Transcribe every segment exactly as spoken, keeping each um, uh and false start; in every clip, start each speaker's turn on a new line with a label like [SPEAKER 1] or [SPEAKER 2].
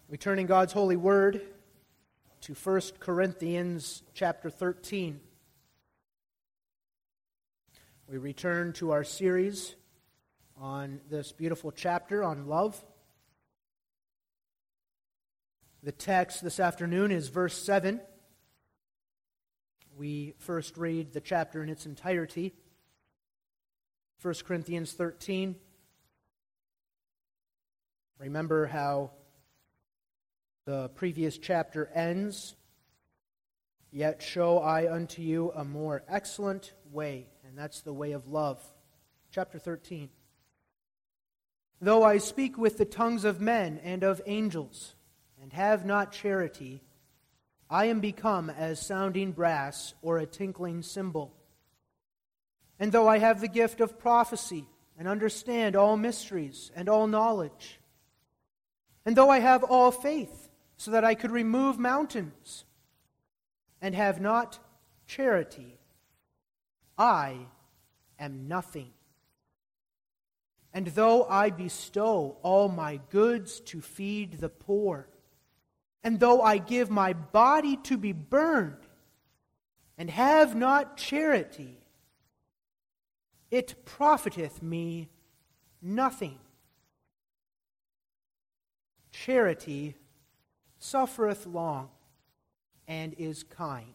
[SPEAKER 1] We turn in God's holy word to First Corinthians chapter thirteen. We return to our series on this beautiful chapter on love. The text this afternoon is verse seven. We first read the chapter in its entirety. First Corinthians thirteen. Remember how the previous chapter ends. Yet show I unto you a more excellent way, and that's the way of love. Chapter thirteen. Though I speak with the tongues of men and of angels, and have not charity, I am become as sounding brass or a tinkling cymbal. And though I have the gift of prophecy, and understand all mysteries and all knowledge, and though I have all faith, so that I could remove mountains, and have not charity, I am nothing. And though I bestow all my goods to feed the poor, and though I give my body to be burned, and have not charity, it profiteth me nothing. Charity suffereth long, and is kind.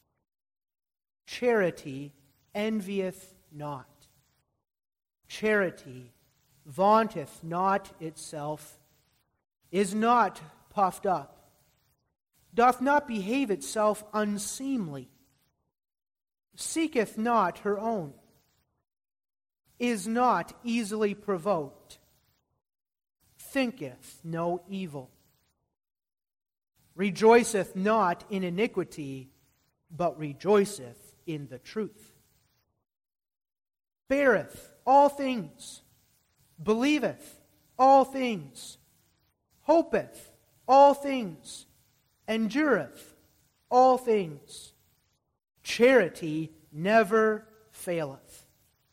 [SPEAKER 1] Charity envieth not. Charity vaunteth not itself, is not puffed up, doth not behave itself unseemly, seeketh not her own, is not easily provoked, thinketh no evil, rejoiceth not in iniquity, but rejoiceth in the truth. Beareth all things, believeth all things, hopeth all things, endureth all things. Charity never faileth.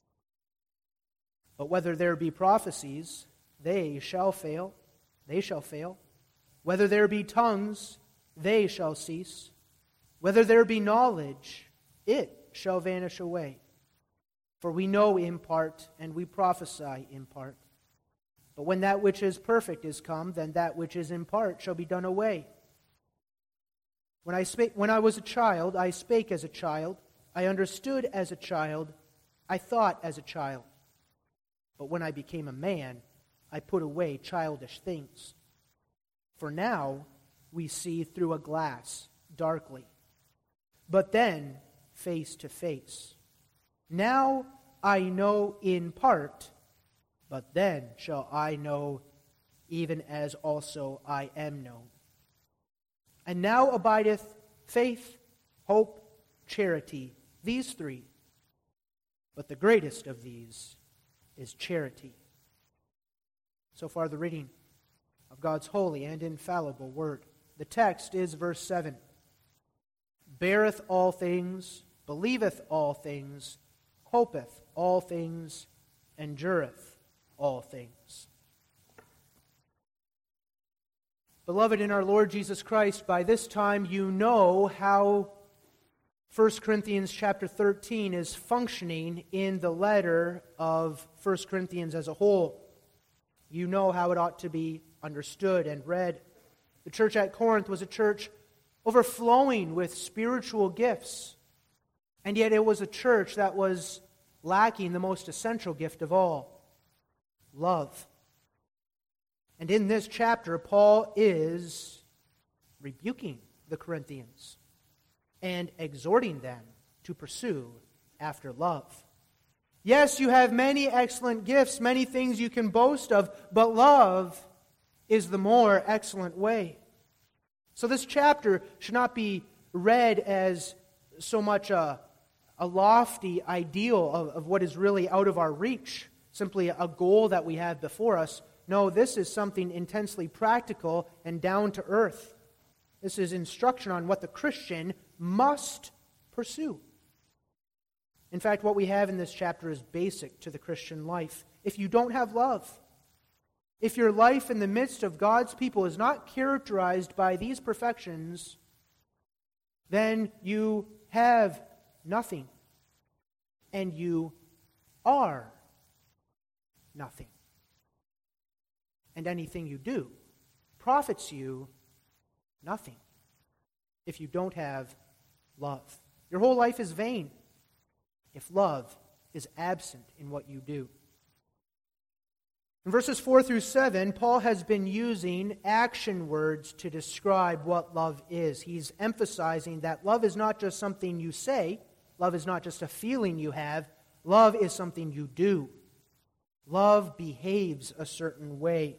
[SPEAKER 1] But whether there be prophecies, they shall fail, they shall fail. Whether there be tongues, they shall cease. Whether there be knowledge, it shall vanish away. For we know in part, and we prophesy in part. But when that which is perfect is come, then that which is in part shall be done away. When I spake, when I was a child, I spake as a child, I understood as a child, I thought as a child. But when I became a man, I put away childish things. For now we see through a glass, darkly, but then face to face. Now I know in part, but then shall I know even as also I am known. And now abideth faith, hope, charity, these three. But the greatest of these is charity. So far the reading of God's holy and infallible word. The text is verse seven. Beareth all things, believeth all things, hopeth all things, endureth all things. Beloved in our Lord Jesus Christ, by this time you know how First Corinthians chapter thirteen is functioning in the letter of First Corinthians as a whole. You know how it ought to be understood and read. The church at Corinth was a church overflowing with spiritual gifts, and yet it was a church that was lacking the most essential gift of all, love. And in this chapter, Paul is rebuking the Corinthians and exhorting them to pursue after love. Yes, you have many excellent gifts, many things you can boast of, but love is the more excellent way. So this chapter should not be read as so much a, a lofty ideal of, of what is really out of our reach, simply a goal that we have before us. No, this is something intensely practical and down to earth. This is instruction on what the Christian must pursue. In fact, what we have in this chapter is basic to the Christian life. If you don't have love, if your life in the midst of God's people is not characterized by these perfections, then you have nothing, and you are nothing. And anything you do profits you nothing if you don't have love. Your whole life is vain if love is absent in what you do. In verses four through seven, Paul has been using action words to describe what love is. He's emphasizing that love is not just something you say, love is not just a feeling you have, love is something you do. Love behaves a certain way.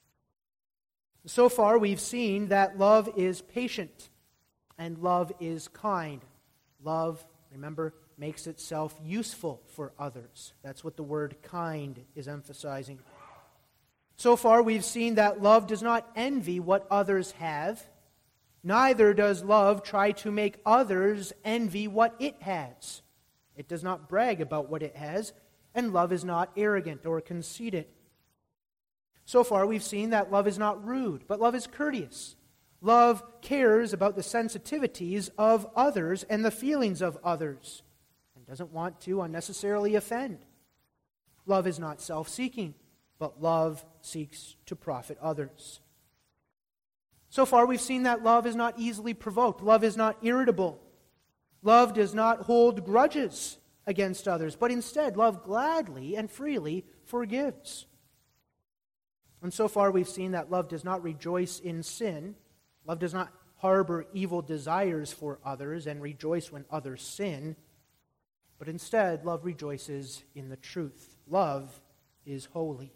[SPEAKER 1] So far, we've seen that love is patient and love is kind. Love, remember, makes itself useful for others. That's what the word kind is emphasizing. So far, we've seen that love does not envy what others have. Neither does love try to make others envy what it has. It does not brag about what it has, and love is not arrogant or conceited. So far, we've seen that love is not rude, but love is courteous. Love cares about the sensitivities of others and the feelings of others, and doesn't want to unnecessarily offend. Love is not self-seeking, but love seeks to profit others. So far, we've seen that love is not easily provoked. Love is not irritable. Love does not hold grudges against others, but instead, love gladly and freely forgives. And so far, we've seen that love does not rejoice in sin. Love does not harbor evil desires for others and rejoice when others sin. But instead, love rejoices in the truth. Love is holy.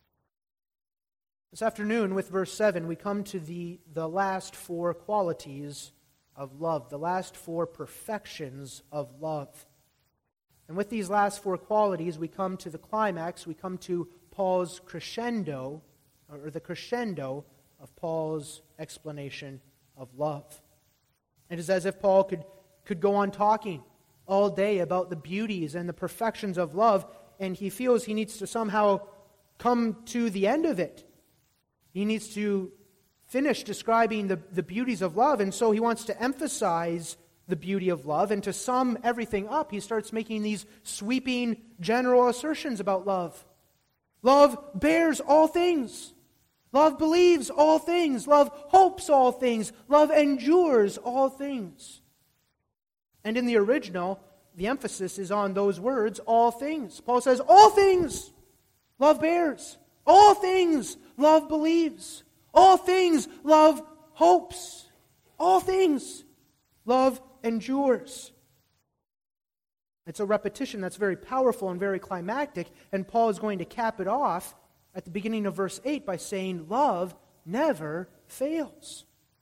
[SPEAKER 1] This afternoon, with verse seven, we come to the, the last four qualities of love, the last four perfections of love. And with these last four qualities, we come to the climax, we come to Paul's crescendo, or the crescendo of Paul's explanation of love. It is as if Paul could, could go on talking all day about the beauties and the perfections of love, and he feels he needs to somehow come to the end of it. He needs to finish describing the, the beauties of love, and so he wants to emphasize the beauty of love, and to sum everything up, he starts making these sweeping general assertions about love. Love bears all things. Love believes all things. Love hopes all things. Love endures all things. And in the original, the emphasis is on those words, all things. Paul says, all things love bears. All things love believes. All things love hopes. All things love endures. It's a repetition that's very powerful and very climactic, and Paul is going to cap it off at the beginning of verse eight by saying, love never fails.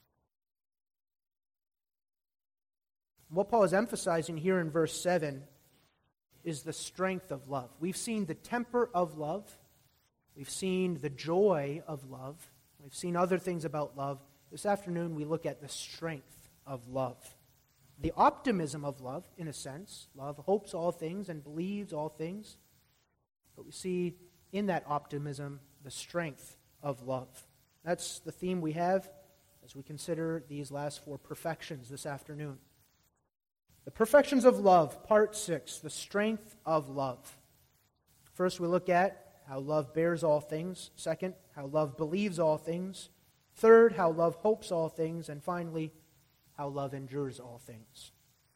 [SPEAKER 1] What Paul is emphasizing here in verse seven is the strength of love. We've seen the temper of love. We've seen the joy of love. We've seen other things about love. This afternoon we look at the strength of love. The optimism of love, in a sense. Love hopes all things and believes all things. But we see in that optimism the strength of love. That's the theme we have as we consider these last four perfections this afternoon. The perfections of love, part six, the strength of love. First we look at how love bears all things. Second, how love believes all things. Third, how love hopes all things. And finally, how love endures all things.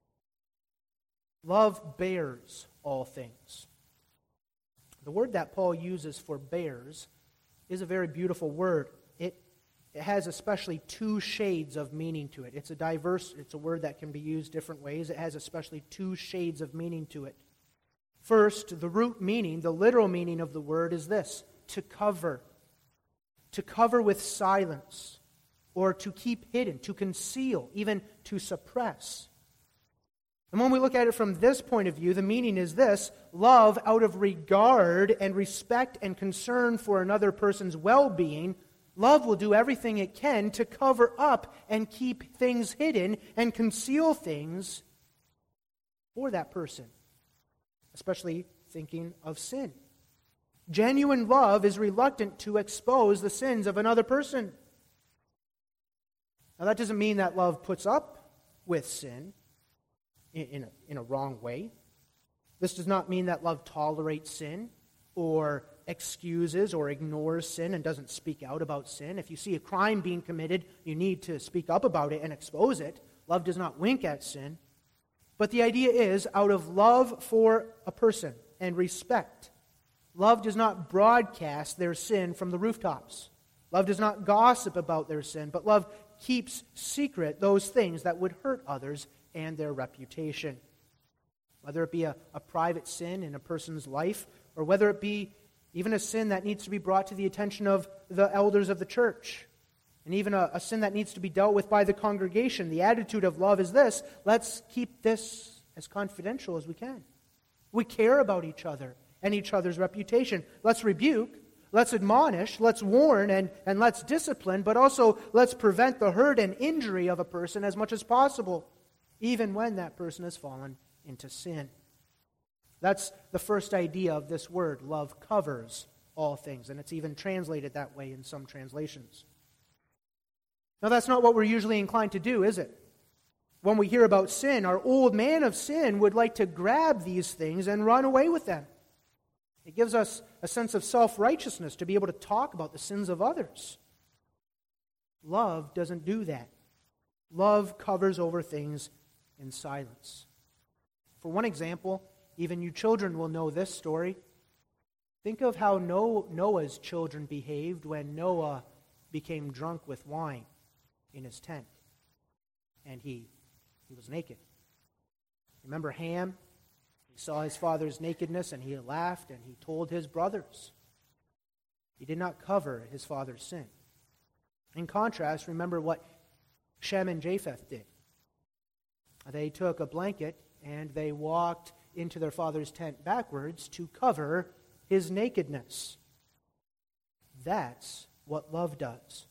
[SPEAKER 1] Love bears all things. The word that Paul uses for bears is a very beautiful word. It, it has especially two shades of meaning to it. It's a diverse, it's a word that can be used different ways. It has especially two shades of meaning to it. First, the root meaning, the literal meaning of the word is this: to cover. To cover with silence, or to keep hidden, to conceal, even to suppress. And when we look at it from this point of view, the meaning is this: love out of regard and respect and concern for another person's well-being. Love will do everything it can to cover up and keep things hidden and conceal things for that person, especially thinking of sin. Genuine love is reluctant to expose the sins of another person. Now, that doesn't mean that love puts up with sin in, in, a, in a wrong way. This does not mean that love tolerates sin or excuses or ignores sin and doesn't speak out about sin. If you see a crime being committed, you need to speak up about it and expose it. Love does not wink at sin. But the idea is, out of love for a person and respect, love does not broadcast their sin from the rooftops. Love does not gossip about their sin, but love keeps secret those things that would hurt others and their reputation. Whether it be a, a private sin in a person's life, or whether it be even a sin that needs to be brought to the attention of the elders of the church, and even a, a sin that needs to be dealt with by the congregation. The attitude of love is this: let's keep this as confidential as we can. We care about each other and each other's reputation. Let's rebuke, let's admonish, let's warn, and, and let's discipline, but also let's prevent the hurt and injury of a person as much as possible, even when that person has fallen into sin. That's the first idea of this word. Love covers all things, and it's even translated that way in some translations. Now, that's not what we're usually inclined to do, is it? When we hear about sin, our old man of sin would like to grab these things and run away with them. It gives us a sense of self-righteousness to be able to talk about the sins of others. Love doesn't do that. Love covers over things in silence. For one example, even you children will know this story. Think of how Noah's children behaved when Noah became drunk with wine in his tent, and he, he was naked. Remember Ham? He saw his father's nakedness, and he laughed, and he told his brothers. He did not cover his father's sin. In contrast, remember what Shem and Japheth did. They took a blanket, and they walked into their father's tent backwards to cover his nakedness. That's what love does.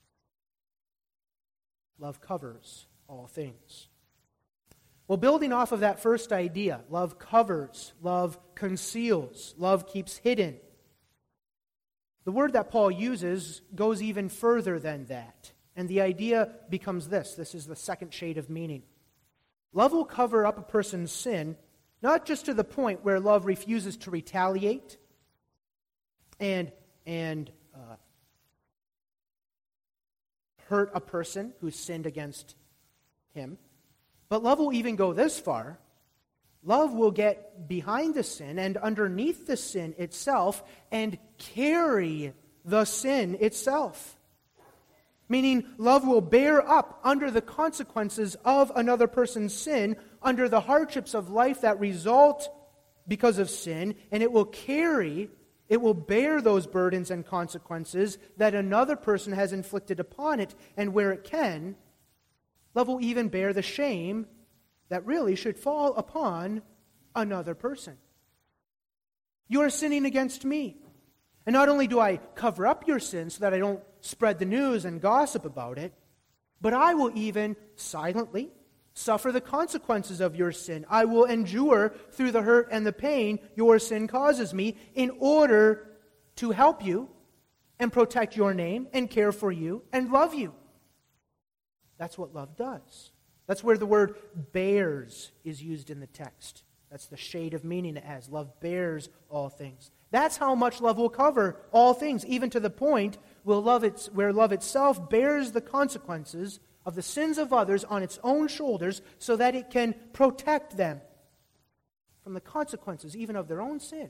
[SPEAKER 1] Love covers all things. Well, building off of that first idea, love covers, love conceals, love keeps hidden. The word that Paul uses goes even further than that. And the idea becomes this. This is the second shade of meaning. Love will cover up a person's sin, not just to the point where love refuses to retaliate and, and uh, hurt a person who sinned against him, but love will even go this far. Love will get behind the sin and underneath the sin itself and carry the sin itself. Meaning, love will bear up under the consequences of another person's sin, under the hardships of life that result because of sin, and it will carry, it will bear those burdens and consequences that another person has inflicted upon it, and where it can, love will even bear the shame that really should fall upon another person. You are sinning against me. And not only do I cover up your sin so that I don't spread the news and gossip about it, but I will even silently suffer the consequences of your sin. I will endure through the hurt and the pain your sin causes me in order to help you and protect your name and care for you and love you. That's what love does. That's where the word bears is used in the text. That's the shade of meaning it has. Love bears all things. That's how much love will cover all things, even to the point where love, it's, where love itself bears the consequences of the sins of others on its own shoulders so that it can protect them from the consequences even of their own sin.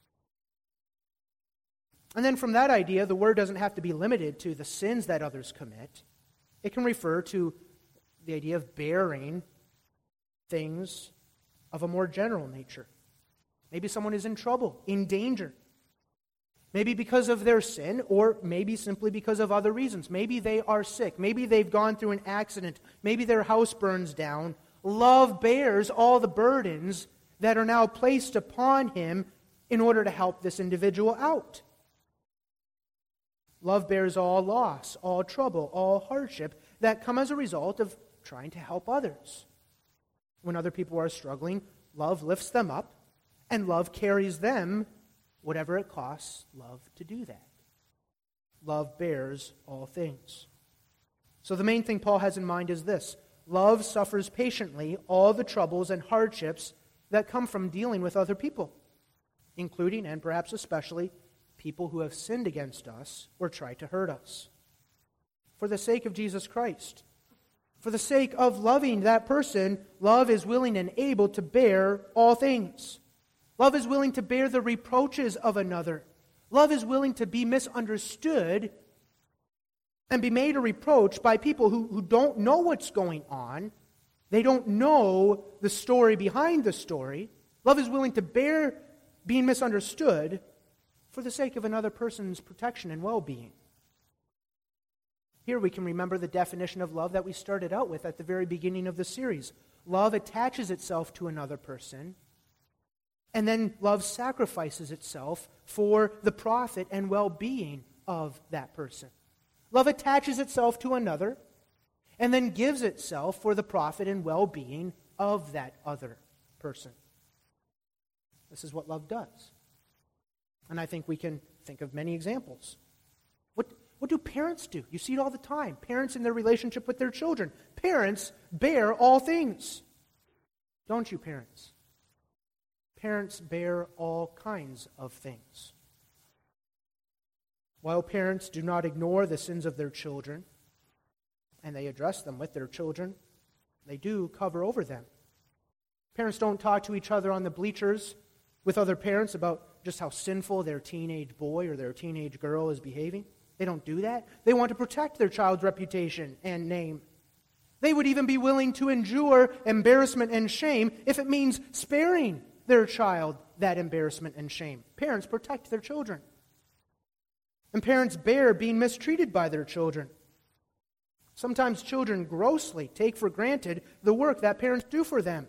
[SPEAKER 1] And then from that idea, the word doesn't have to be limited to the sins that others commit. It can refer to the idea of bearing things of a more general nature. Maybe someone is in trouble, in danger. Maybe because of their sin, or maybe simply because of other reasons. Maybe they are sick. Maybe they've gone through an accident. Maybe their house burns down. Love bears all the burdens that are now placed upon him in order to help this individual out. Love bears all loss, all trouble, all hardship that come as a result of trying to help others. When other people are struggling, love lifts them up, and love carries them whatever it costs love to do that. Love bears all things. So the main thing Paul has in mind is this: love suffers patiently all the troubles and hardships that come from dealing with other people, including and perhaps especially people who have sinned against us or tried to hurt us. For the sake of Jesus Christ, for the sake of loving that person, love is willing and able to bear all things. Love is willing to bear the reproaches of another. Love is willing to be misunderstood and be made a reproach by people who, who don't know what's going on. They don't know the story behind the story. Love is willing to bear being misunderstood for the sake of another person's protection and well-being. Here we can remember the definition of love that we started out with at the very beginning of the series. Love attaches itself to another person, and then love sacrifices itself for the profit and well-being of that person. Love attaches itself to another, and then gives itself for the profit and well-being of that other person. This is what love does. And I think we can think of many examples. What, what do parents do? You see it all the time. Parents in their relationship with their children. Parents bear all things. Don't you, parents? Parents bear all kinds of things. While parents do not ignore the sins of their children, and they address them with their children, they do cover over them. Parents don't talk to each other on the bleachers with other parents about just how sinful their teenage boy or their teenage girl is behaving. They don't do that. They want to protect their child's reputation and name. They would even be willing to endure embarrassment and shame if it means sparing their child that embarrassment and shame. Parents protect their children. And parents bear being mistreated by their children. Sometimes children grossly take for granted the work that parents do for them.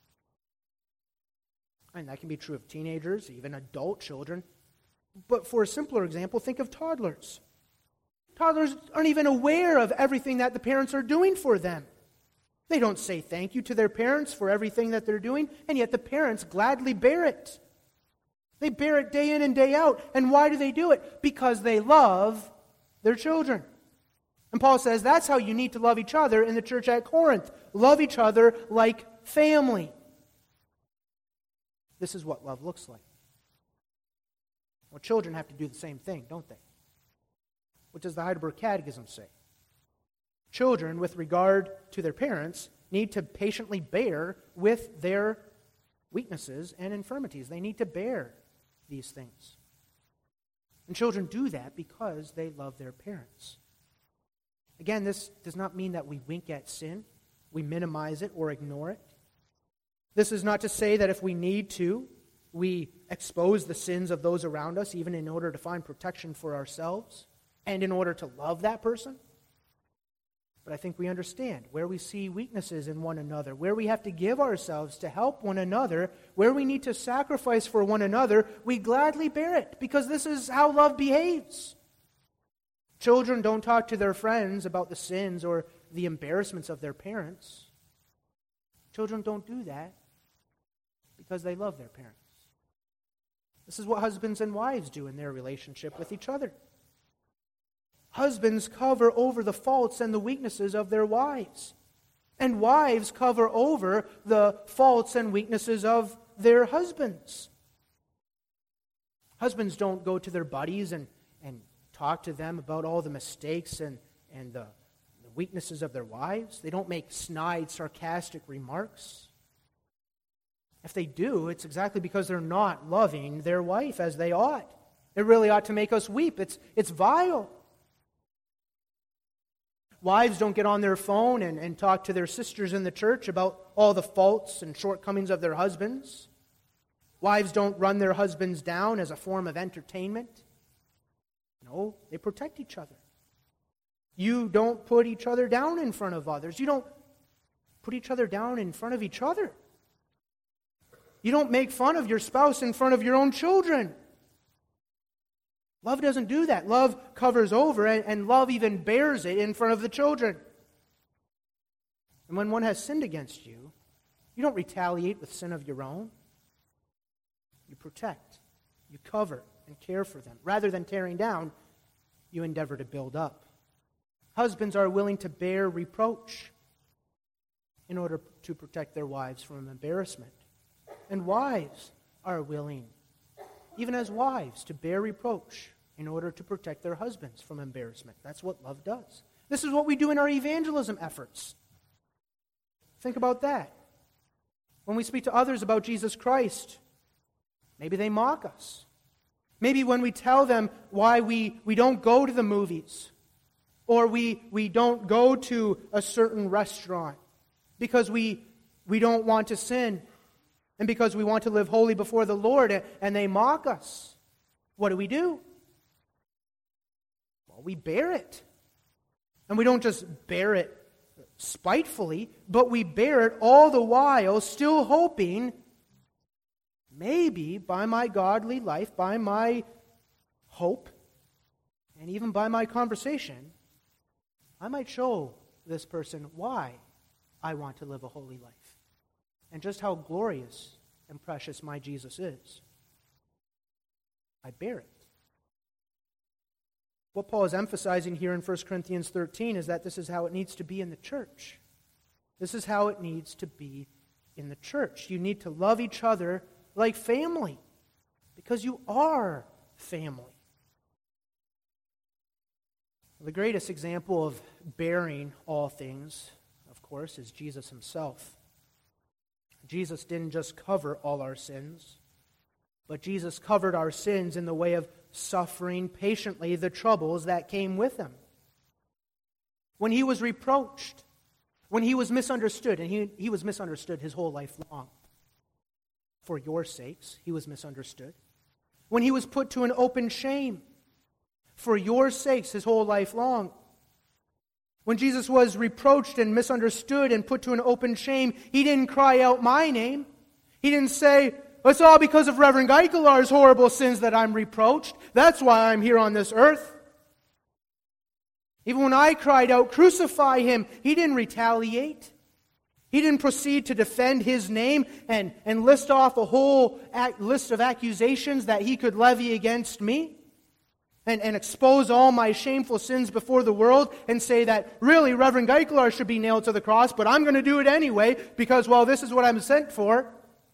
[SPEAKER 1] And that can be true of teenagers, even adult children. But for a simpler example, think of toddlers. Toddlers aren't even aware of everything that the parents are doing for them. They don't say thank you to their parents for everything that they're doing, and yet the parents gladly bear it. They bear it day in and day out. And why do they do it? Because they love their children. And Paul says that's how you need to love each other in the church at Corinth. Love each other like family. This is what love looks like. Well, children have to do the same thing, don't they? What does the Heidelberg Catechism say? Children, with regard to their parents, need to patiently bear with their weaknesses and infirmities. They need to bear these things. And children do that because they love their parents. Again, this does not mean that we wink at sin, we minimize it or ignore it. This is not to say that if we need to, we expose the sins of those around us, even in order to find protection for ourselves and in order to love that person. But I think we understand where we see weaknesses in one another, where we have to give ourselves to help one another, where we need to sacrifice for one another, we gladly bear it because this is how love behaves. Children don't talk to their friends about the sins or the embarrassments of their parents. Children don't do that because they love their parents. This is what husbands and wives do in their relationship with each other. Husbands cover over the faults and the weaknesses of their wives. And wives cover over the faults and weaknesses of their husbands. Husbands don't go to their buddies and, and talk to them about all the mistakes and, and the, the weaknesses of their wives. They don't make snide, sarcastic remarks. If they do, it's exactly because they're not loving their wife as they ought. It really ought to make us weep. It's, it's vile. Wives don't get on their phone and, and talk to their sisters in the church about all the faults and shortcomings of their husbands. Wives don't run their husbands down as a form of entertainment. No, they protect each other. You don't put each other down in front of others. You don't put each other down in front of each other. You don't make fun of your spouse in front of your own children. Love doesn't do that. Love covers over, and, and love even bears it in front of the children. And when one has sinned against you, you don't retaliate with sin of your own. You protect. You cover. and care for them. Rather than tearing down, you endeavor to build up. Husbands are willing to bear reproach in order to protect their wives from embarrassment. And wives are willing, even as wives, to bear reproach in order to protect their husbands from embarrassment. That's what love does. This is what we do in our evangelism efforts. Think about that. When we speak to others about Jesus Christ, maybe they mock us. Maybe when we tell them why we, we don't go to the movies, or we, we don't go to a certain restaurant because we, we don't want to sin and because we want to live holy before the Lord, and they mock us. What do we do? Well, we bear it. And we don't just bear it spitefully, but we bear it all the while still hoping, maybe by my godly life, by my hope, and even by my conversation, I might show this person why I want to live a holy life and just how glorious and precious my Jesus is. I bear it. What Paul is emphasizing here in First Corinthians thirteen is that this is how it needs to be in the church. This is how it needs to be in the church. You need to love each other like family, because you are family. The greatest example of bearing all things, of course, is Jesus himself. Jesus didn't just cover all our sins, but Jesus covered our sins in the way of suffering patiently the troubles that came with him. When he was reproached, when he was misunderstood, and he, he was misunderstood his whole life long. For your sakes, he was misunderstood. When he was put to an open shame, for your sakes, his whole life long. When Jesus was reproached and misunderstood and put to an open shame, he didn't cry out my name. He didn't say, it's all because of Reverend Geikelar's horrible sins that I'm reproached. That's why I'm here on this earth. Even when I cried out, crucify him, he didn't retaliate. He didn't proceed to defend his name and, and list off a whole act, list of accusations that he could levy against me. And, and expose all my shameful sins before the world and say that, really, Reverend Geikelar should be nailed to the cross, but I'm going to do it anyway because, well, this is what I'm sent for.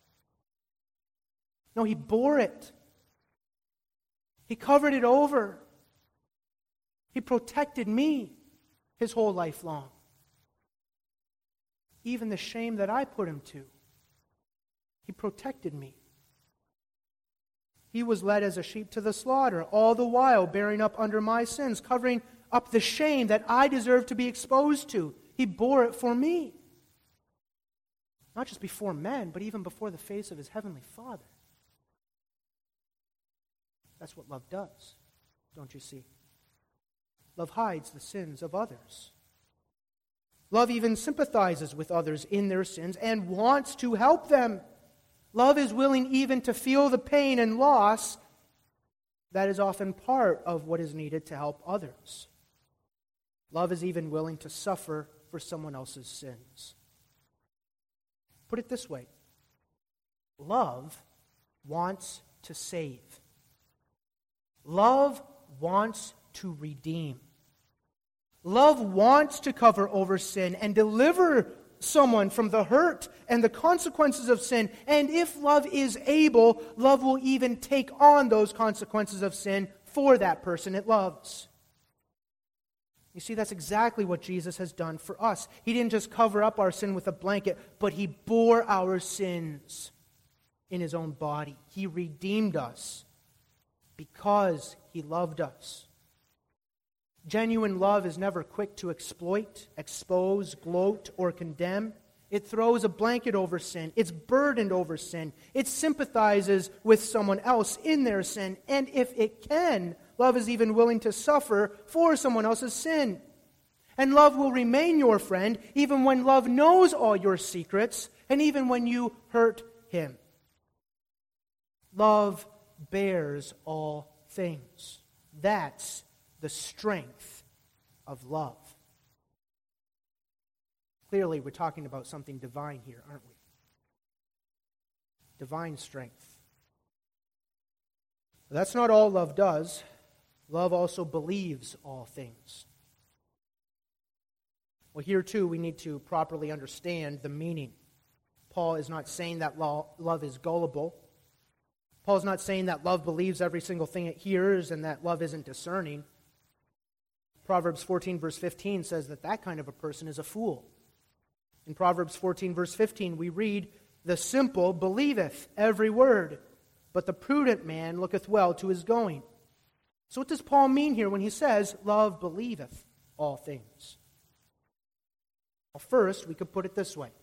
[SPEAKER 1] No, he bore it. He covered it over. He protected me his whole life long. Even the shame that I put him to, he protected me. He was led as a sheep to the slaughter, all the while bearing up under my sins, covering up the shame that I deserve to be exposed to. He bore it for me. Not just before men, but even before the face of his heavenly Father. That's what love does, don't you see? Love hides the sins of others. Love even sympathizes with others in their sins and wants to help them. Love is willing even to feel the pain and loss that is often part of what is needed to help others. Love is even willing to suffer for someone else's sins. Put it this way. Love wants to save. Love wants to redeem. Love wants to cover over sin and deliver someone from the hurt and the consequences of sin. And if love is able, love will even take on those consequences of sin for that person it loves. You see, that's exactly what Jesus has done for us. He didn't just cover up our sin with a blanket, but he bore our sins in his own body. He redeemed us because he loved us. Genuine love is never quick to exploit, expose, gloat, or condemn. It throws a blanket over sin. It's burdened over sin. It sympathizes with someone else in their sin. And if it can, love is even willing to suffer for someone else's sin. And love will remain your friend even when love knows all your secrets and even when you hurt him. Love bears all things. That's the strength of love. Clearly, we're talking about something divine here, aren't we? Divine strength. But that's not all love does. Love also believes all things. Well, here too we need to properly understand the meaning. Paul is not saying that love is gullible. Paul's not saying that love believes every single thing it hears and that love isn't discerning. Proverbs fourteen verse fifteen says that that kind of a person is a fool. In Proverbs fourteen verse fifteen we read, "The simple believeth every word, but the prudent man looketh well to his going." So what does Paul mean here when he says, "Love believeth all things"? Well, first, we could put it this way.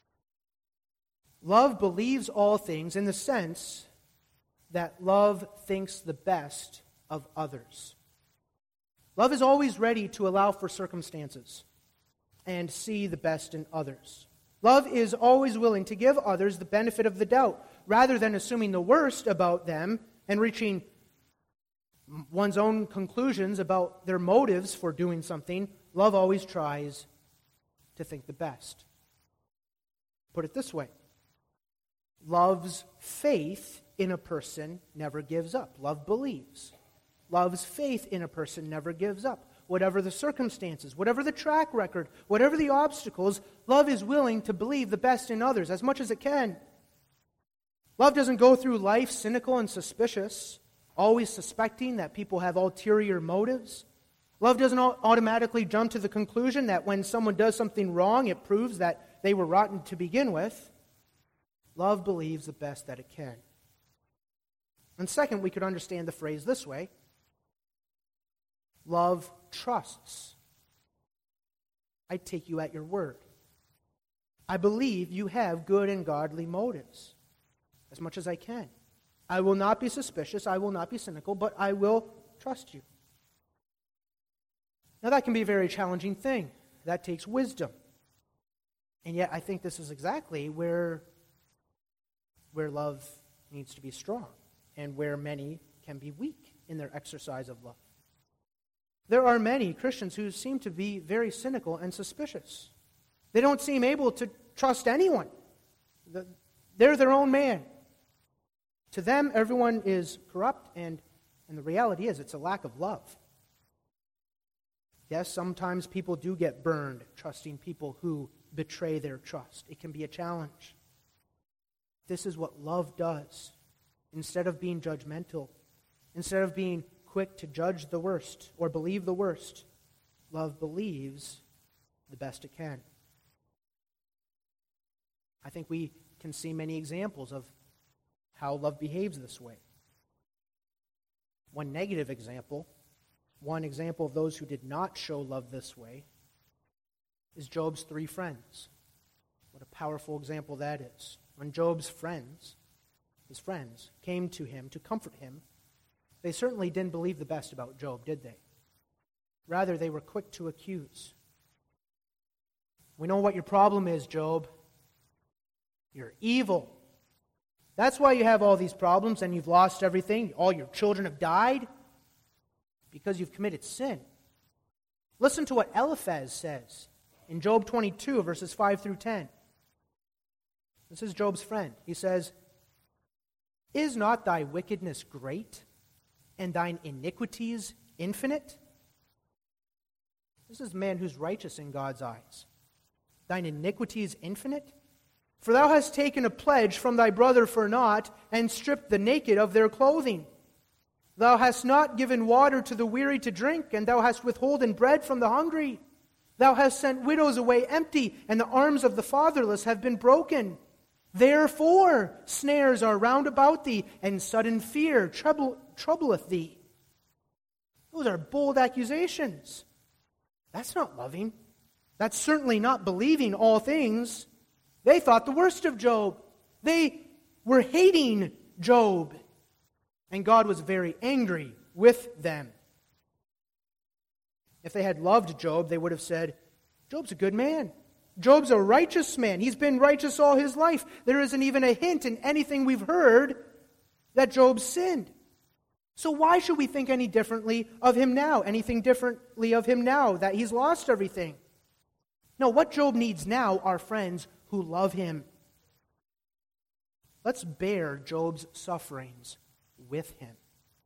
[SPEAKER 1] Love believes all things in the sense that love thinks the best of others. Love is always ready to allow for circumstances and see the best in others. Love is always willing to give others the benefit of the doubt, rather than assuming the worst about them and reaching one's own conclusions about their motives for doing something. Love always tries to think the best. Put it this way. Love's faith in a person never gives up. Love believes. Love's faith in a person never gives up. Whatever the circumstances, whatever the track record, whatever the obstacles, love is willing to believe the best in others as much as it can. Love doesn't go through life cynical and suspicious, always suspecting that people have ulterior motives. Love doesn't automatically jump to the conclusion that when someone does something wrong, it proves that they were rotten to begin with. Love believes the best that it can. And second, we could understand the phrase this way. Love trusts. I take you at your word. I believe you have good and godly motives as much as I can. I will not be suspicious, I will not be cynical, but I will trust you. Now that can be a very challenging thing. That takes wisdom. And yet I think this is exactly where, where love needs to be strong and where many can be weak in their exercise of love. There are many Christians who seem to be very cynical and suspicious. They don't seem able to trust anyone. They're their own man. To them, everyone is corrupt, and, and the reality is it's a lack of love. Yes, sometimes people do get burned trusting people who betray their trust. It can be a challenge. This is what love does. Instead of being judgmental, instead of being quick to judge the worst or believe the worst, love believes the best it can. I think we can see many examples of how love behaves this way. One negative example, one example of those who did not show love this way, is Job's three friends. What a powerful example that is. When Job's friends, his friends, came to him to comfort him, they certainly didn't believe the best about Job, did they? Rather, they were quick to accuse. We know what your problem is, Job. You're evil. That's why you have all these problems and you've lost everything. All your children have died because you've committed sin. Listen to what Eliphaz says in Job twenty-two, verses five through ten. This is Job's friend. He says, "Is not thy wickedness great, and thine iniquities infinite?" This is a man who's righteous in God's eyes. "Thine iniquity is infinite? For thou hast taken a pledge from thy brother for naught, and stripped the naked of their clothing. Thou hast not given water to the weary to drink, and thou hast withholden bread from the hungry. Thou hast sent widows away empty, and the arms of the fatherless have been broken. Therefore snares are round about thee, and sudden fear trouble, troubleth thee." Those are bold accusations. That's not loving. That's certainly not believing all things. They thought the worst of Job. They were hating Job. And God was very angry with them. If they had loved Job, they would have said, "Job's a good man. Job's a righteous man. He's been righteous all his life. There isn't even a hint in anything we've heard that Job sinned. So why should we think any differently of him now? Anything differently of him now that he's lost everything?" No, what Job needs now are friends who love him. Let's bear Job's sufferings with him.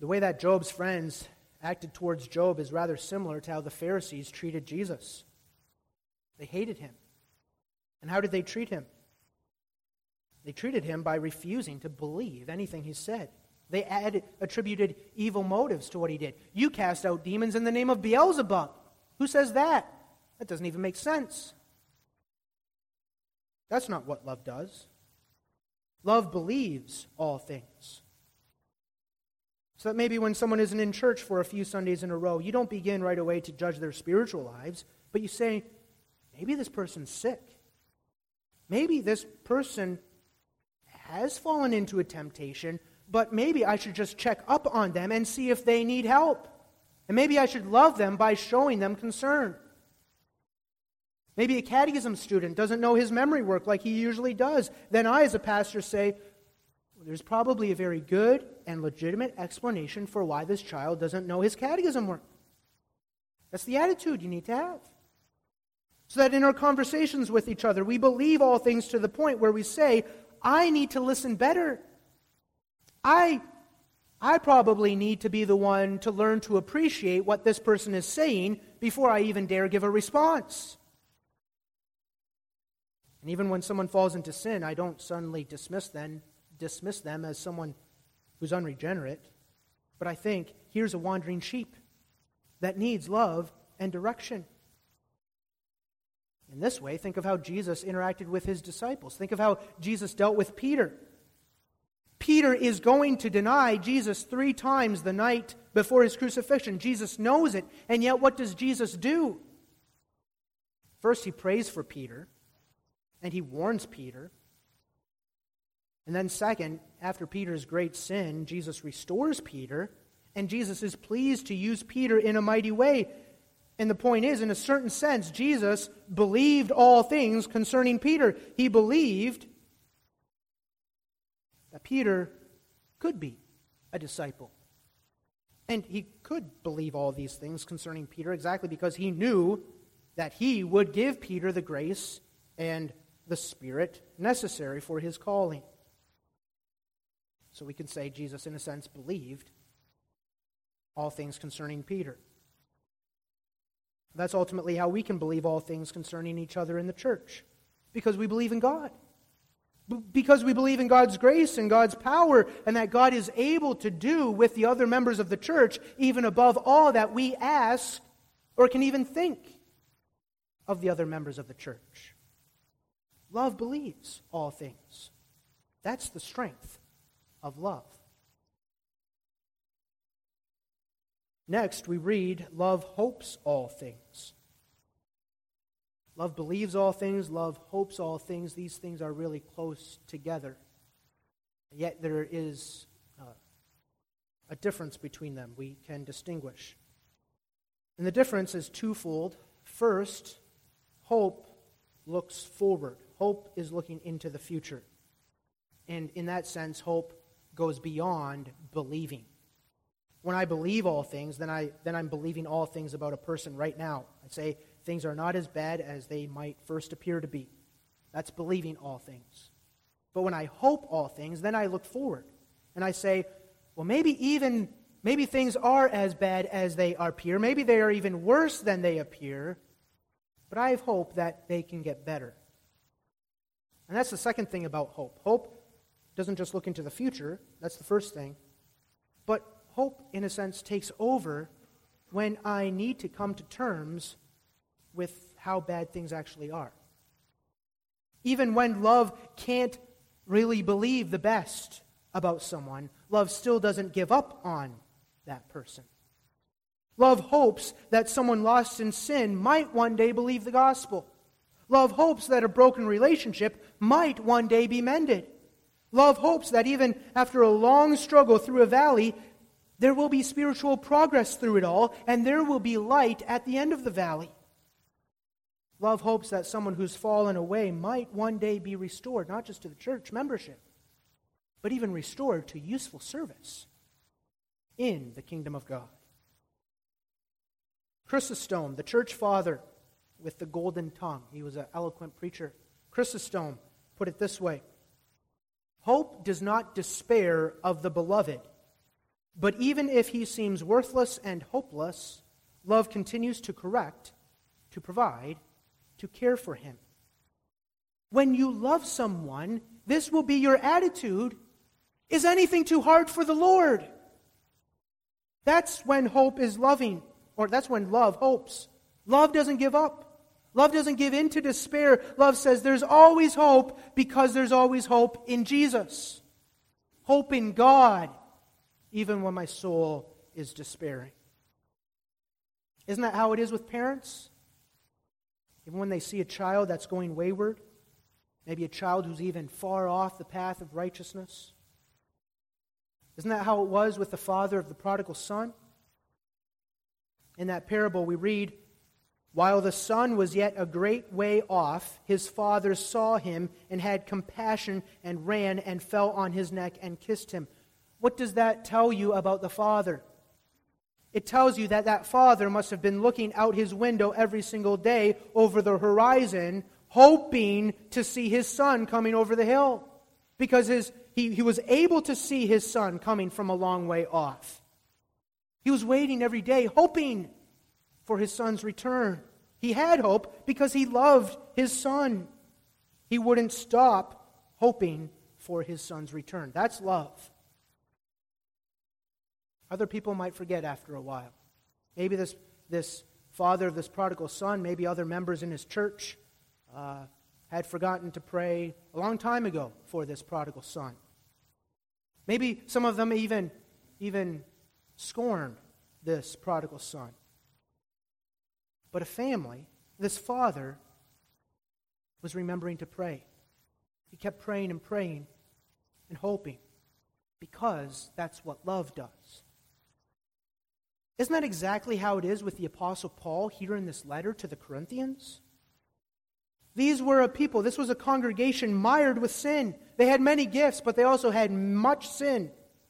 [SPEAKER 1] The way that Job's friends acted towards Job is rather similar to how the Pharisees treated Jesus. They hated him. And how did they treat him? They treated him by refusing to believe anything he said. They added, attributed evil motives to what he did. You cast out demons in the name of Beelzebub. Who says that? That doesn't even make sense. That's not what love does. Love believes all things. So that maybe when someone isn't in church for a few Sundays in a row, you don't begin right away to judge their spiritual lives, but you say, maybe this person's sick. Maybe this person has fallen into a temptation, but maybe I should just check up on them and see if they need help. And maybe I should love them by showing them concern. Maybe a catechism student doesn't know his memory work like he usually does. Then I, as a pastor, say, well, there's probably a very good and legitimate explanation for why this child doesn't know his catechism work. That's the attitude you need to have. So that in our conversations with each other, we believe all things to the point where we say, I need to listen better. I, I probably need to be the one to learn to appreciate what this person is saying before I even dare give a response. And even when someone falls into sin, I don't suddenly dismiss them, dismiss them as someone who's unregenerate. But I think, here's a wandering sheep that needs love and direction. In this way, think of how Jesus interacted with his disciples. Think of how Jesus dealt with Peter. Peter is going to deny Jesus three times the night before his crucifixion. Jesus knows it, and yet what does Jesus do? First, he prays for Peter, and he warns Peter. And then second, after Peter's great sin, Jesus restores Peter, and Jesus is pleased to use Peter in a mighty way. And the point is, in a certain sense, Jesus believed all things concerning Peter. He believed that Peter could be a disciple. And he could believe all these things concerning Peter exactly because he knew that he would give Peter the grace and the Spirit necessary for his calling. So we can say Jesus, in a sense, believed all things concerning Peter. That's ultimately how we can believe all things concerning each other in the church. Because we believe in God. Because we believe in God's grace and God's power, and that God is able to do with the other members of the church even above all that we ask or can even think of the other members of the church. Love believes all things. That's the strength of love. Next, we read, love hopes all things. Love believes all things, love hopes all things. These things are really close together. Yet there is uh, a difference between them we can distinguish. And the difference is twofold. First, hope looks forward. Hope is looking into the future. And in that sense, hope goes beyond believing. When I believe all things, then, I, then I'm believing all things about a person right now. I say things are not as bad as they might first appear to be. That's believing all things. But when I hope all things, then I look forward. And I say, well, maybe even, maybe things are as bad as they appear. Maybe they are even worse than they appear. But I have hope that they can get better. And that's the second thing about hope. Hope doesn't just look into the future. That's the first thing. But hope, in a sense, takes over when I need to come to terms with how bad things actually are. Even when love can't really believe the best about someone, love still doesn't give up on that person. Love hopes that someone lost in sin might one day believe the gospel. Love hopes that a broken relationship might one day be mended. Love hopes that even after a long struggle through a valley, there will be spiritual progress through it all, and there will be light at the end of the valley. Love hopes that someone who's fallen away might one day be restored, not just to the church membership, but even restored to useful service in the kingdom of God. Chrysostom, the church father with the golden tongue, he was an eloquent preacher. Chrysostom put it this way: hope does not despair of the beloved, But even if he seems worthless and hopeless, love continues to correct, to provide, to care for him. When you love someone, this will be your attitude. Is anything too hard for the Lord? That's when hope is loving, or that's when love hopes. Love doesn't give up. Love doesn't give in to despair. Love says there's always hope because there's always hope in Jesus. Hope in God, even when my soul is despairing. Isn't that how it is with parents? Even when they see a child that's going wayward, maybe a child who's even far off the path of righteousness. Isn't that how it was with the father of the prodigal son? In that parable we read, while the son was yet a great way off, his father saw him and had compassion and ran and fell on his neck and kissed him. What does that tell you about the father? It tells you that that father must have been looking out his window every single day over the horizon, hoping to see his son coming over the hill. Because his, he, he was able to see his son coming from a long way off. He was waiting every day, hoping for his son's return. He had hope because he loved his son. He wouldn't stop hoping for his son's return. That's love. Other people might forget after a while. Maybe this, this father of this prodigal son, maybe other members in his church uh, had forgotten to pray a long time ago for this prodigal son. Maybe some of them even, even scorned this prodigal son. But a family, this father, was remembering to pray. He kept praying and praying and hoping because that's what love does. Isn't that exactly how it is with the Apostle Paul here in this letter to the Corinthians? These were a people, this was a congregation mired with sin. They had many gifts, but they also had much sin.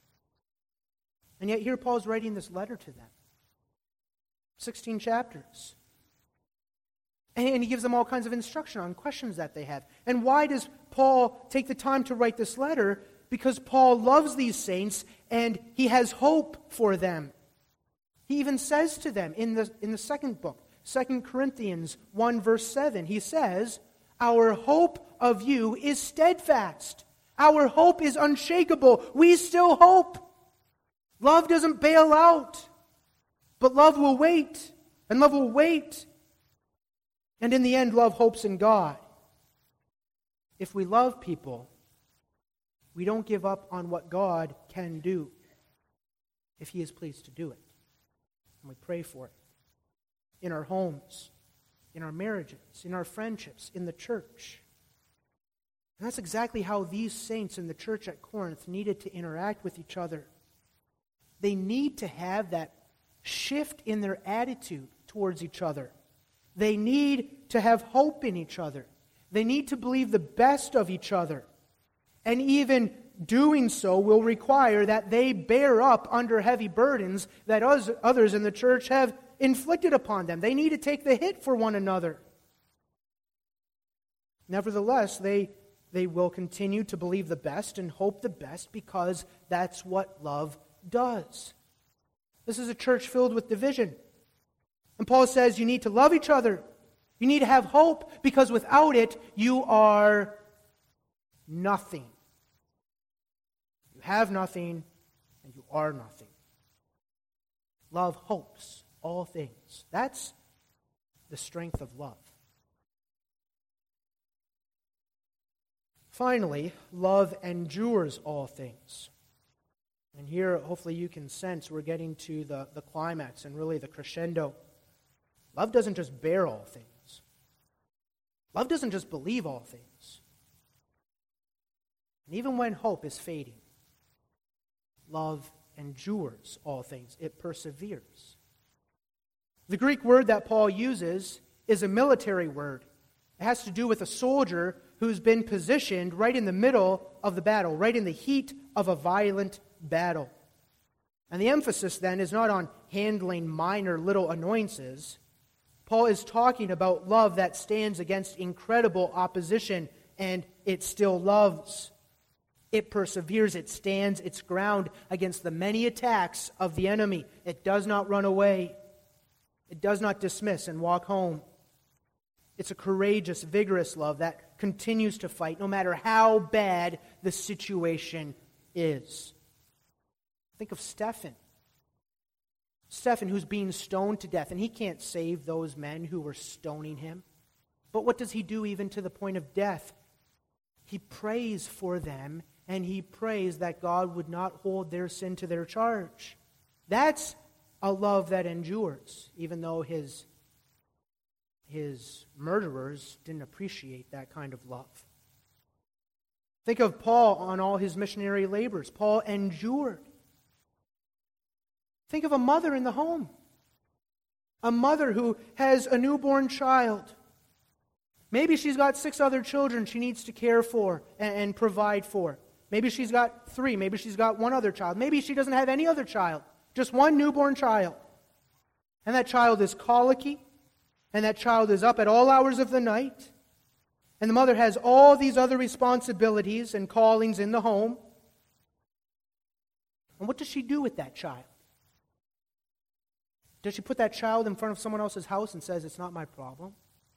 [SPEAKER 1] And yet here Paul's writing this letter to them. sixteen chapters. And he gives them all kinds of instruction on questions that they have. And why does Paul take the time to write this letter? Because Paul loves these saints and he has hope for them. He even says to them in the, in the second book, Second Corinthians one verse seven, he says, our hope of you is steadfast. Our hope is unshakable. We still hope. Love doesn't bail out, but love will wait, and love will wait. And in the end, love hopes in God. If we love people, we don't give up on what God can do if He is pleased to do it. And we pray for it. In our homes, in our marriages, in our friendships, in the church. And that's exactly how these saints in the church at Corinth needed to interact with each other. They need to have that shift in their attitude towards each other. They need to have hope in each other. They need to believe the best of each other. And even doing so will require that they bear up under heavy burdens that others in the church have inflicted upon them. They need to take the hit for one another. Nevertheless, they, they will continue to believe the best and hope the best because that's what love does. This is a church filled with division. And Paul says you need to love each other. You need to have hope because without it, you are nothing. You have nothing and you are nothing. Love hopes all things. That's the strength of love. Finally, love endures all things. And here, hopefully you can sense we're getting to the, the climax and really the crescendo. Love doesn't just bear all things. Love doesn't just believe all things. And even when hope is fading, love endures all things. It perseveres. The Greek word that Paul uses is a military word. It has to do with a soldier who's been positioned right in the middle of the battle, right in the heat of a violent battle. And the emphasis then is not on handling minor little annoyances. Paul is talking about love that stands against incredible opposition, and it still loves. It perseveres, it stands its ground against the many attacks of the enemy. It does not run away. It does not dismiss and walk home. It's a courageous, vigorous love that continues to fight no matter how bad the situation is. Think of Stephen. Stephen, who's being stoned to death, and he can't save those men who were stoning him. But what does he do even to the point of death? He prays for them, and he prays that God would not hold their sin to their charge. That's a love that endures, even though his, his murderers didn't appreciate that kind of love. Think of Paul on all his missionary labors. Paul endured. Think of a mother in the home. A mother who has a newborn child. Maybe she's got six other children she needs to care for and, and provide for. Maybe she's got three. Maybe she's got one other child. Maybe she doesn't have any other child. Just one newborn child. And that child is colicky. And that child is up at all hours of the night. And the mother has all these other responsibilities and callings in the home. And what does she do with that child? Does she put that child in front of someone else's house and says, "It's not my problem"?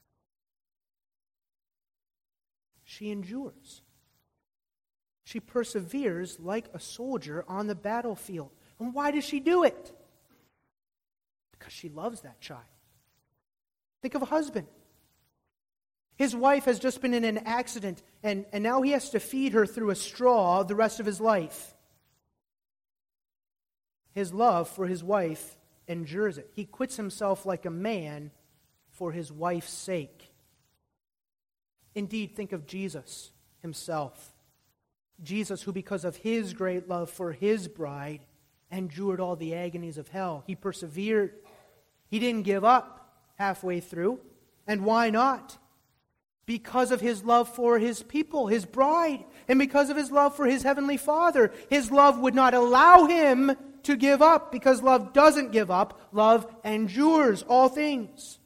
[SPEAKER 1] She endures. She perseveres like a soldier on the battlefield. And why does she do it? Because she loves that child. Think of a husband. His wife has just been in an accident, and, and now he has to feed her through a straw the rest of his life. His love for his wife endures it. He quits himself like a man for his wife's sake. Indeed, think of Jesus himself. Jesus, who because of his great love for his bride, endured all the agonies of hell. He persevered. He didn't give up halfway through. And why not? Because of his love for his people, his bride, and because of his love for his heavenly Father. His love would not allow him to give up, because love doesn't give up. Love endures all things.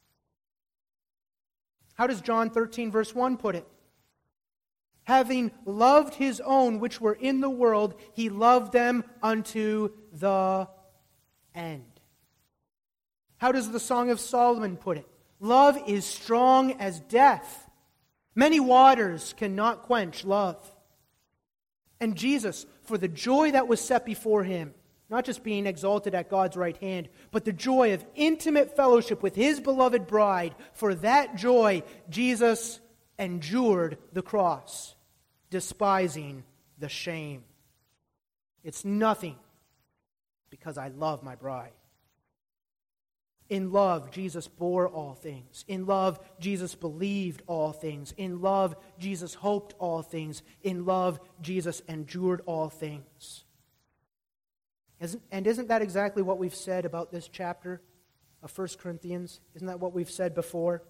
[SPEAKER 1] How does John thirteen verse one put it? Having loved his own which were in the world, he loved them unto the end. How does the Song of Solomon put it? Love is strong as death. Many waters cannot quench love. And Jesus, for the joy that was set before him, not just being exalted at God's right hand, but the joy of intimate fellowship with his beloved bride, for that joy, Jesus endured the cross, despising the shame. It's nothing because I love my bride. In love, Jesus bore all things. In love, Jesus believed all things. In love, Jesus hoped all things. In love, Jesus endured all things. Isn't, and isn't that exactly what we've said about this chapter of First Corinthians? Isn't that what we've said before?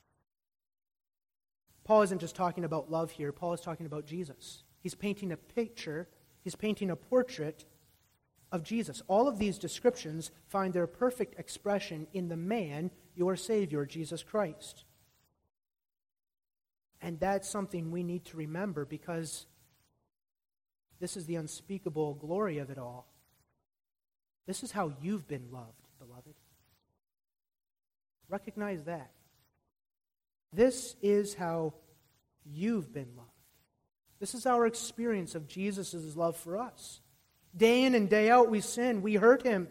[SPEAKER 1] Paul isn't just talking about love here. Paul is talking about Jesus. He's painting a picture. He's painting a portrait of Jesus. All of these descriptions find their perfect expression in the man, your Savior, Jesus Christ. And that's something we need to remember, because this is the unspeakable glory of it all. This is how you've been loved, beloved. Recognize that. This is how you've been loved. This is our experience of Jesus' love for us. Day in and day out we sin. We hurt him.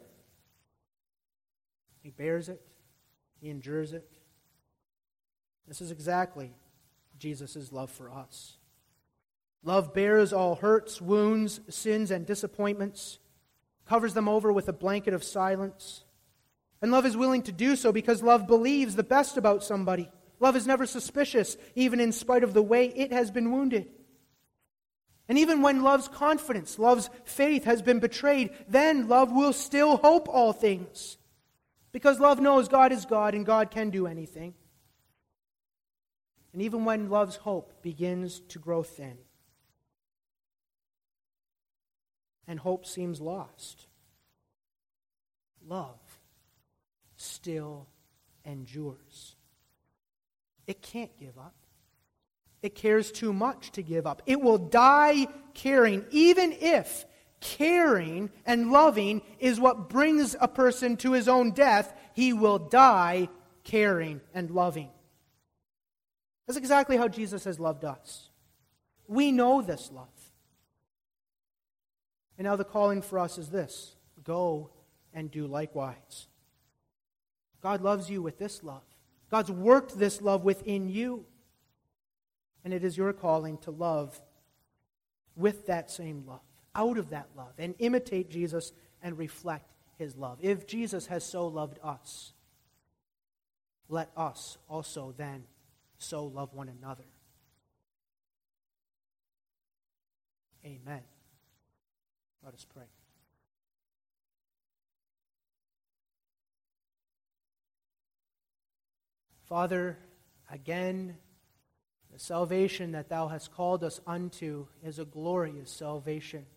[SPEAKER 1] He bears it. He endures it. This is exactly Jesus' love for us. Love bears all hurts, wounds, sins, and disappointments, covers them over with a blanket of silence. And love is willing to do so because love believes the best about somebody. Love is never suspicious, even in spite of the way it has been wounded. And even when love's confidence, love's faith has been betrayed, then love will still hope all things. Because love knows God is God and God can do anything. And even when love's hope begins to grow thin, and hope seems lost, love still endures. It can't give up. It cares too much to give up. It will die caring, even if caring and loving is what brings a person to his own death. He will die caring and loving. That's exactly how Jesus has loved us. We know this love. And now the calling for us is this: go and do likewise. God loves you with this love. God's worked this love within you. And it is your calling to love with that same love, out of that love, and imitate Jesus and reflect His love. If Jesus has so loved us, let us also then so love one another. Amen. Let us pray. Father, again, the salvation that Thou hast called us unto is a glorious salvation.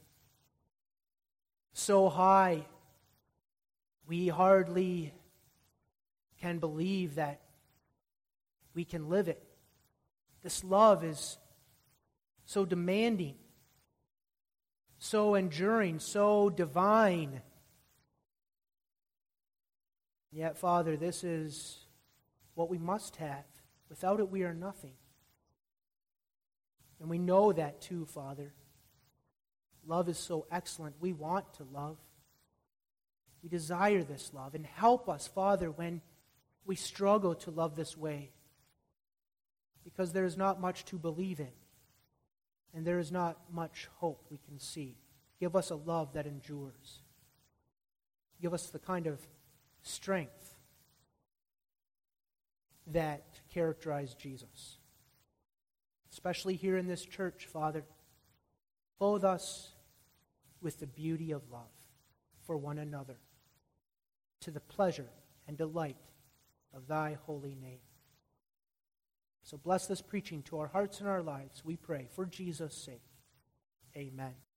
[SPEAKER 1] So high, we hardly can believe that we can live it. This love is so demanding, so enduring, so divine. Yet, Father, this is what we must have. Without it, we are nothing. And we know that too, Father. Love is so excellent. We want to love. We desire this love. And help us, Father, when we struggle to love this way. Because there is not much to believe in. And there is not much hope we can see. Give us a love that endures. Give us the kind of strength that characterized Jesus. Especially here in this church, Father. Clothe us with the beauty of love for one another, to the pleasure and delight of Thy holy name. So bless this preaching to our hearts and our lives, we pray, for Jesus' sake. Amen.